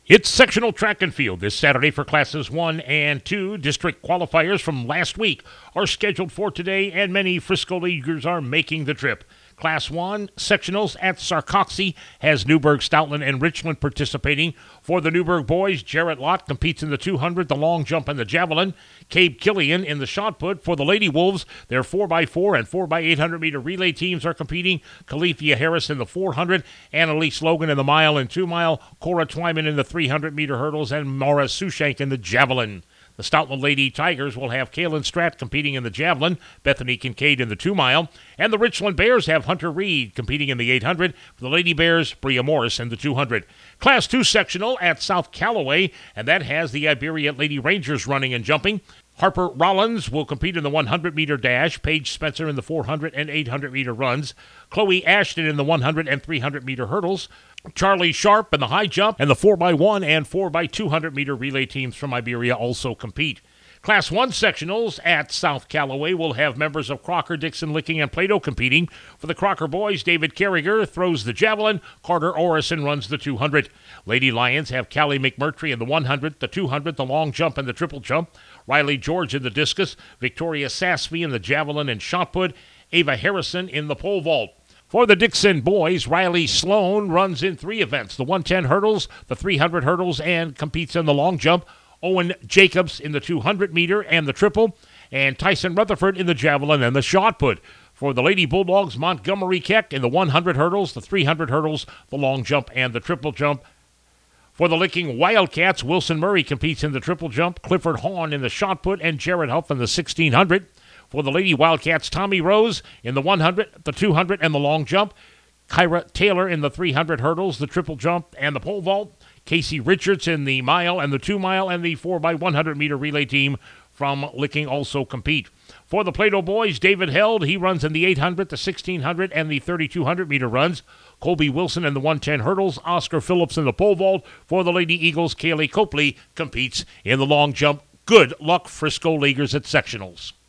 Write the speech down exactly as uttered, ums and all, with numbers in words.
It's sectional track and field this Saturday for classes one and two. District qualifiers from last week are scheduled for today, and many Frisco Leaguers are making the trip. Class one sectionals at Sarcoxie has Newburgh, Stoutland, and Richland participating. For the Newburgh boys, Jarrett Lott competes in the two hundred, the long jump, and the javelin. Cabe Killian in the shot put. For the Lady Wolves, their four by four and four by eight hundred meter relay teams are competing. Califia Harris in the four hundred, Annalise Logan in the mile and two mile, Cora Twyman in the three hundred meter hurdles, and Maura Sushank in the javelin. The Stoutland Lady Tigers will have Kaylin Stratt competing in the javelin, Bethany Kincaid in the two-mile, and the Richland Bears have Hunter Reed competing in the eight hundred. For the Lady Bears, Bria Morris in the two hundred. Class two sectional at South Callaway, and that has the Iberia Lady Rangers running and jumping. Harper Rollins will compete in the one hundred meter dash, Paige Spencer in the four hundred and eight hundred meter runs, Chloe Ashton in the one hundred and three hundred meter hurdles, Charlie Sharp in the high jump, and the four by one and four by two hundred meter relay teams from Iberia also compete. Class one sectionals at South Callaway will have members of Crocker, Dixon, Licking, and Plato competing. For the Crocker boys, David Carriger throws the javelin, Carter Orison runs the two hundred. Lady Lions have Callie McMurtry in the one hundred, the two hundred, the long jump, and the triple jump. Riley George in the discus, Victoria Sasby in the javelin and shot put, Ava Harrison in the pole vault. For the Dixon boys, Riley Sloan runs in three events, the one ten hurdles, the three hundred hurdles, and competes in the long jump. Owen Jacobs in the two hundred meter and the triple, and Tyson Rutherford in the javelin and the shot put. For the Lady Bulldogs, Montgomery Keck in the one hundred hurdles, the three hundred hurdles, the long jump, and the triple jump. For the Licking Wildcats, Wilson Murray competes in the triple jump, Clifford Hawn in the shot put, and Jared Huff in the sixteen hundred. For the Lady Wildcats, Tommy Rose in the one hundred, the two hundred, and the long jump. Kyra Taylor in the three hundred hurdles, the triple jump, and the pole vault. Casey Richards in the mile and the two mile, and the four by one hundred meter relay team from Licking also compete. For the Plato boys, David Held, he runs in the eight hundred, the sixteen hundred, and the thirty-two hundred meter runs. Colby Wilson in the one ten hurdles, Oscar Phillips in the pole vault. For the Lady Eagles, Kaylee Copley competes in the long jump. Good luck, Frisco Leaguers at sectionals.